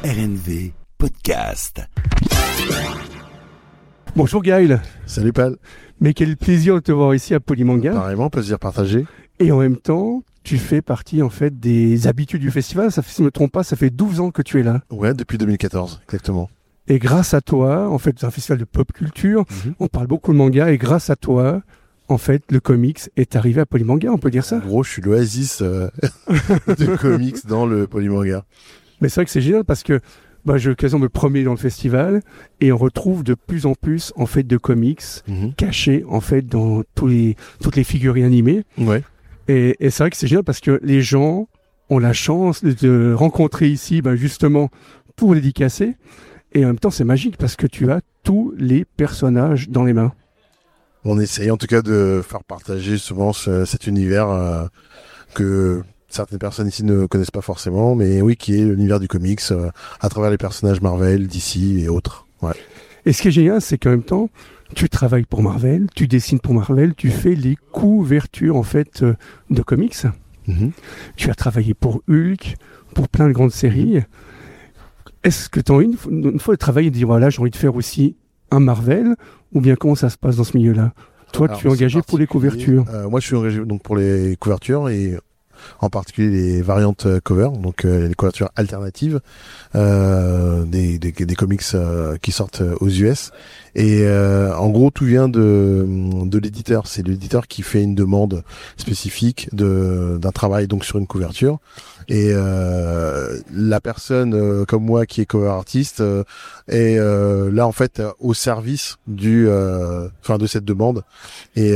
RNV Podcast. Bonjour Gaël. Salut Pal. Mais quel plaisir de te voir ici à Polymanga. Pareillement, plaisir partagé. Et en même temps, tu fais partie en fait des habitudes du festival. Ça fait, si je ne me trompe pas, ça fait 12 ans que tu es là. Ouais, depuis 2014, exactement. Et grâce à toi, en fait, c'est un festival de pop culture. On parle beaucoup de manga et grâce à toi, en fait, le comics est arrivé à Polymanga, on peut dire ça. En gros, je suis l'oasis de comics dans le Polymanga. Mais c'est vrai que c'est génial parce que j'ai eu l'occasion de me promener dans le festival et on retrouve de plus en plus en fait de comics cachés en fait dans toutes les figurines animées. Ouais. Et c'est vrai que c'est génial parce que les gens ont la chance de rencontrer ici justement pour les dédicacer. Et en même temps, c'est magique parce que tu as tous les personnages dans les mains. On essaye en tout cas de faire partager souvent cet univers que certaines personnes ici ne connaissent pas forcément, mais oui, qui est l'univers du comics à travers les personnages Marvel, DC et autres. Ouais. Et ce qui est génial, c'est qu'en même temps, tu travailles pour Marvel, tu dessines pour Marvel, tu fais les couvertures en fait de comics. Tu as travaillé pour Hulk, pour plein de grandes séries. Est-ce que tu as envie une fois de travailler et de dire voilà, j'ai envie de faire aussi un Marvel, ou bien comment ça se passe dans ce milieu-là? Toi, alors, tu es engagé pour les couvertures. Moi, je suis engagé donc pour les couvertures et en particulier les variantes cover, donc les couvertures alternatives des comics qui sortent aux US. Et en gros, tout vient de l'éditeur. C'est l'éditeur qui fait une demande spécifique d'un travail donc sur une couverture. Et la personne comme moi qui est cover artiste est là en fait au service de cette demande et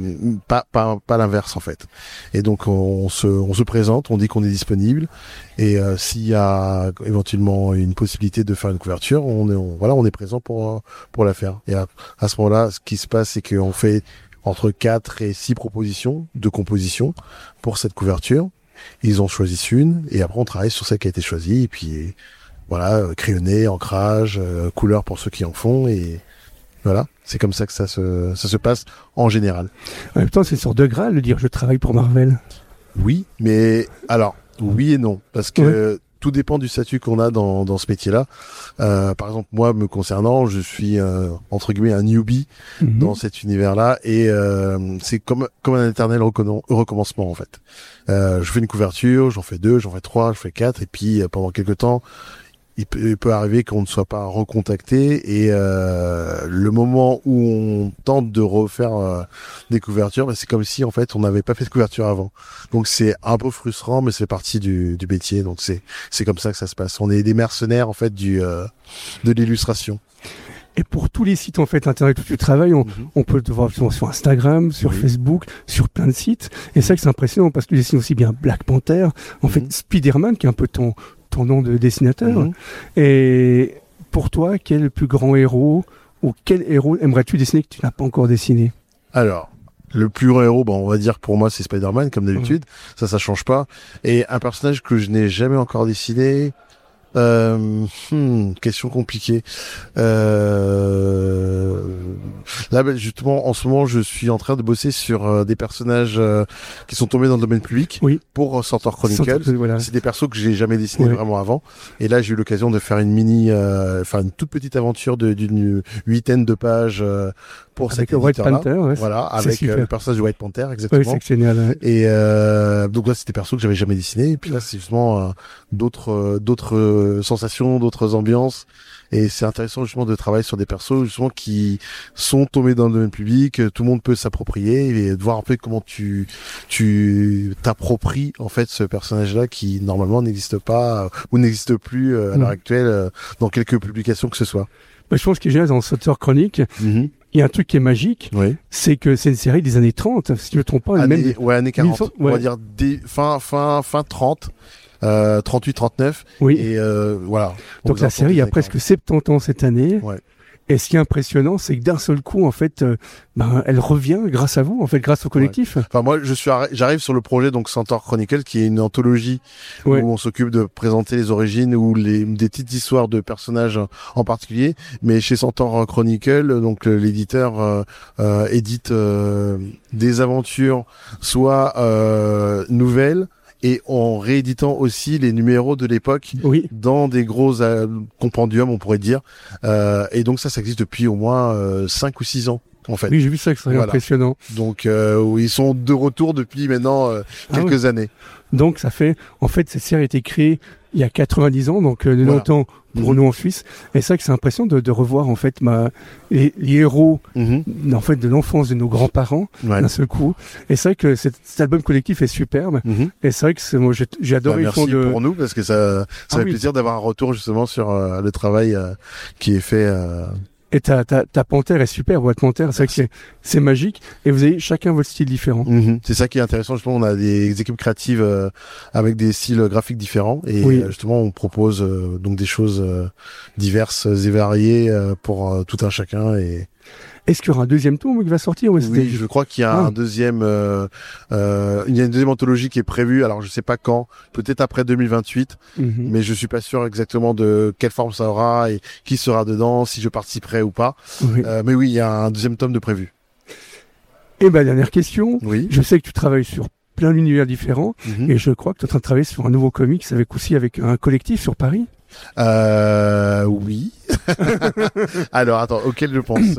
pas l'inverse en fait. Et donc on se présente, on dit qu'on est disponible et s'il y a éventuellement une possibilité de faire une couverture, on est présent pour la faire. Et à ce moment-là, ce qui se passe, c'est qu'on fait entre 4 et 6 propositions de composition pour cette couverture. Ils en choisissent une et après on travaille sur celle qui a été choisie et puis voilà, crayonné, ancrage, couleur pour ceux qui en font et voilà, c'est comme ça que ça se passe en général. En même temps, c'est une sorte de Graal de dire je travaille pour Marvel. Oui, mais alors oui et non parce que tout dépend du statut qu'on a dans ce métier-là. Par exemple, moi, me concernant, je suis entre guillemets un newbie dans cet univers-là, et c'est comme un éternel recommencement en fait. Je fais une couverture, j'en fais 2, j'en fais 3, je fais 4, et puis pendant quelques temps, il peut arriver qu'on ne soit pas recontacté, et le moment où on tente de refaire des couvertures, c'est comme si en fait on n'avait pas fait de couverture avant. Donc c'est un peu frustrant, mais c'est partie du métier. Donc c'est comme ça que ça se passe. On est des mercenaires en fait de l'illustration. Et pour tous les sites en fait internet où tu travailles, on peut te voir sur Instagram, sur Facebook, sur plein de sites. Et c'est vrai que c'est impressionnant parce que tu dessines aussi bien Black Panther, en fait Spider-Man qui est un peu ton nom de dessinateur. Et pour toi, quel est le plus grand héros ou quel héros aimerais-tu dessiner que tu n'as pas encore dessiné? Alors, le plus grand héros, on va dire que pour moi c'est Spider-Man comme d'habitude, ça change pas. Et un personnage que je n'ai jamais encore dessiné, question compliquée. Là, justement, en ce moment, je suis en train de bosser sur des personnages qui sont tombés dans le domaine public pour Centaur Chronicles. Voilà. C'est des persos que j'ai jamais dessinés vraiment avant. Et là, j'ai eu l'occasion de faire une une toute petite aventure d'une 8aine de pages pour cet éditeur-là. White Panther, voilà, avec le personnage de White Panther, exactement. Oui, c'est génial. Ouais. Et donc là, c'était des persos que j'avais jamais dessinés. Et puis là, c'est justement d'autres sensations, d'autres ambiances. Et c'est intéressant justement de travailler sur des persos justement qui sont tombés dans le domaine public, tout le monde peut s'approprier et de voir en fait comment tu t'appropries en fait ce personnage-là qui normalement n'existe pas ou n'existe plus à l'heure actuelle dans quelques publications que ce soit. Je pense que j'ai dans Centaur Chronicle, il y a un truc qui est magique, c'est que c'est une série des années 30, si je ne me trompe pas. Années 40, on va dire fin 30. 38, 39. Oui. Et voilà. Donc la série a presque 70 ans cette année. Ouais. Et ce qui est impressionnant, c'est que d'un seul coup, en fait, elle revient grâce à vous, en fait, grâce au collectif. Ouais. Enfin, moi, j'arrive sur le projet, donc Centaur Chronicles, qui est une anthologie où on s'occupe de présenter les origines ou des petites histoires de personnages en particulier. Mais chez Centaur Chronicles, donc l'éditeur édite des aventures, soit nouvelles, et en rééditant aussi les numéros de l'époque dans des gros compendiums, on pourrait dire. Et donc ça existe depuis au moins 5 ou 6 ans. En fait. Oui, j'ai vu ça, c'est impressionnant. Donc, ils sont de retour depuis maintenant quelques années. Donc, ça fait, en fait, cette série a été créée il y a 90 ans, donc longtemps pour nous en Suisse. Et c'est vrai que c'est impressionnant de revoir, en fait, les héros, en fait, de l'enfance de nos grands-parents, d'un seul coup. Et c'est vrai que cet album collectif est superbe. Et c'est vrai que moi, j'ai adoré merci pour nous, parce que ça fait plaisir d'avoir un retour, justement, sur le travail qui est fait. Et ta panthère est super, votre panthère, c'est vrai que c'est magique, et vous avez chacun votre style différent. C'est ça qui est intéressant, justement, on a des équipes créatives avec des styles graphiques différents, et justement on propose donc des choses diverses et variées pour tout un chacun. Et est-ce qu'il y aura un deuxième tome qui va sortir? Oui, je crois qu'il y a un deuxième, il y a une deuxième anthologie qui est prévue. Alors, je sais pas quand, peut-être après 2028, mais je suis pas sûr exactement de quelle forme ça aura et qui sera dedans, si je participerai ou pas. Mais oui, il y a un deuxième tome de prévu. Et dernière question. Oui. Je sais que tu travailles sur plein d'univers différents, et je crois que tu es en train de travailler sur un nouveau comics avec un collectif sur Paris. Oui. Alors attends, auquel je pense.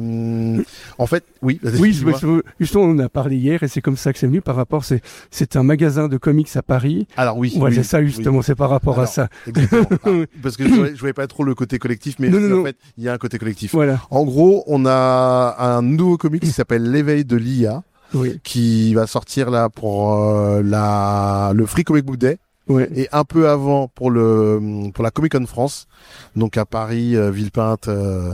En fait, oui. Justement, on a parlé hier et c'est comme ça que c'est venu par rapport. C'est un magasin de comics à Paris. Alors oui. C'est ça justement. C'est par rapport à ça. Exactement. Parce que je voyais pas trop le côté collectif, mais en fait, il y a un côté collectif. Voilà. En gros, on a un nouveau comics qui s'appelle L'éveil de l'IA, qui va sortir là pour le Free Comic Book Day. Et un peu avant pour la Comic Con France, donc à Paris, Villepinte,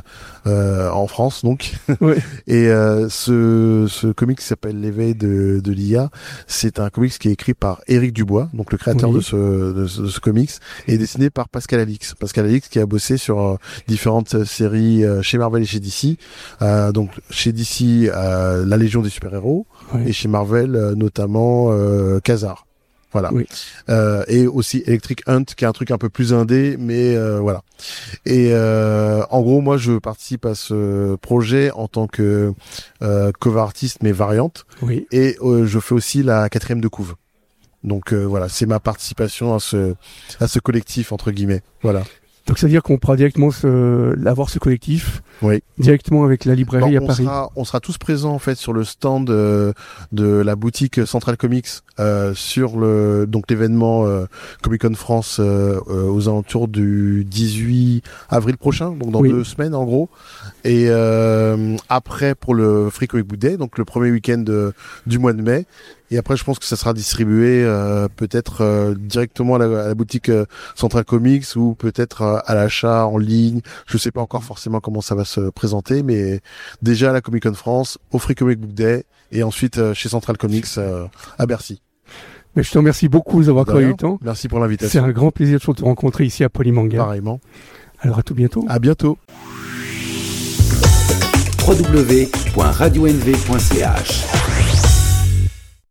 en France donc. Et ce comic qui s'appelle L'éveil de l'IA, c'est un comics qui est écrit par Éric Dubois, donc le créateur de ce comics, et dessiné par Pascal Alix. Pascal Alix qui a bossé sur différentes séries chez Marvel et chez DC. Donc chez DC, la Légion des super-héros, et chez Marvel notamment Khazar. Voilà. Et aussi Electric Hunt, qui est un truc un peu plus indé, mais voilà. Et en gros, moi, je participe à ce projet en tant que cover artiste, mais variante. Et je fais aussi la 4e de couve. Donc voilà, c'est ma participation à ce collectif, entre guillemets. Voilà. Donc ça veut dire qu'on pourra directement avoir ce collectif directement avec la librairie à Paris. On sera tous présents en fait sur le stand de la boutique Central Comics sur donc l'événement Comic Con France aux alentours du 18 avril prochain, donc dans 2 semaines en gros. Et après pour le Free Comic Book Day, donc le premier week-end du mois de mai. Et après, je pense que ça sera distribué peut-être directement à la boutique Central Comics ou peut-être à l'achat en ligne. Je sais pas encore forcément comment ça va se présenter, mais déjà à la Comic Con France, au Free Comic Book Day et ensuite chez Central Comics à Bercy. Mais je te remercie beaucoup d'avoir accordé du temps. Merci pour l'invitation. C'est un grand plaisir de te rencontrer ici à Polymanga. Pareillement. Alors à tout bientôt. À bientôt. www.radionv.ch